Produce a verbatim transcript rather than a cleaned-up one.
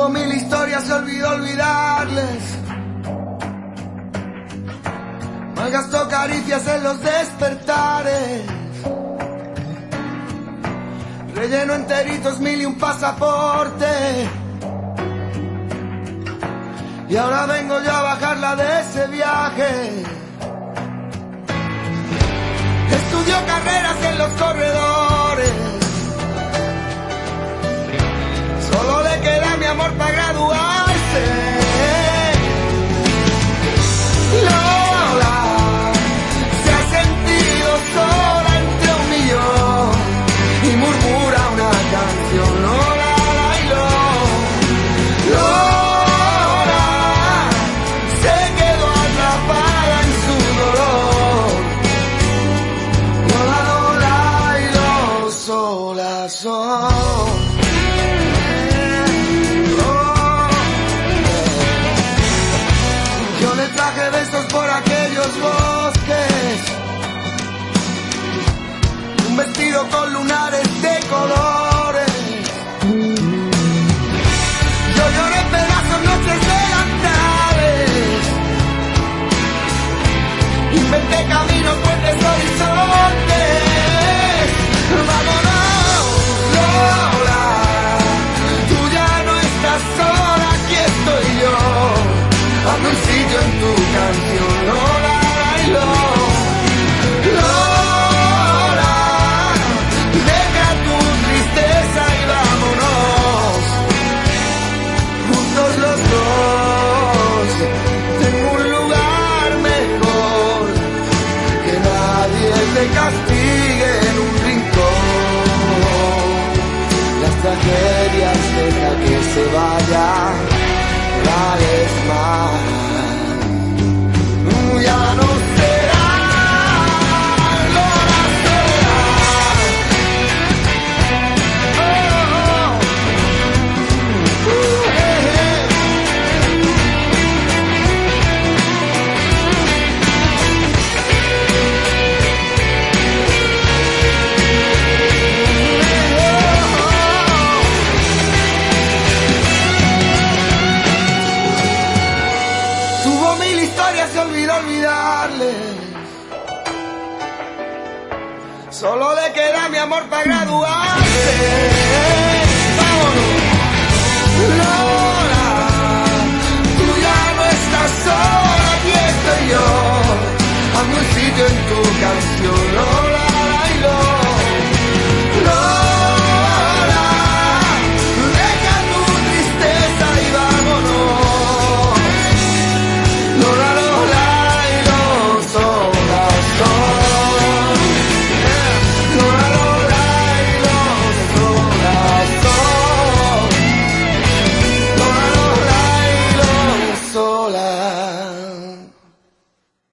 Tuvo mil historias, se olvidó olvidarles. Malgastó caricias en los despertares. Relleno enteritos mil y un pasaporte. Y ahora vengo yo a bajarla de ese viaje. Estudió carreras en los corredores. Solo le queda mi amor para graduarse. Lola se ha sentido sola entre un millón y murmura una canción. Lola, bailó. Lola se quedó atrapada en su dolor. Lola, Lola y lo sola son. Traje besos por aquellos bosques, un vestido con lunares de colores. Yo lloré pedazos noches delantables, inventé caminos, puentes, horizontes. Vámonos, Lola, tú ya no estás sola, aquí estoy yo. Hazme un sitio en tu canción, Lola, bailó. Lola, deja tu tristeza y vámonos, juntos los dos, tengo un lugar mejor, que nadie te castigue en un rincón. Las tragedias deja que se vayan. Una vez más, ya no será Lola sola. Oh, oh. Uh, eh, eh. Se olvidó olvidarle. Solo le queda mi amor para graduarse.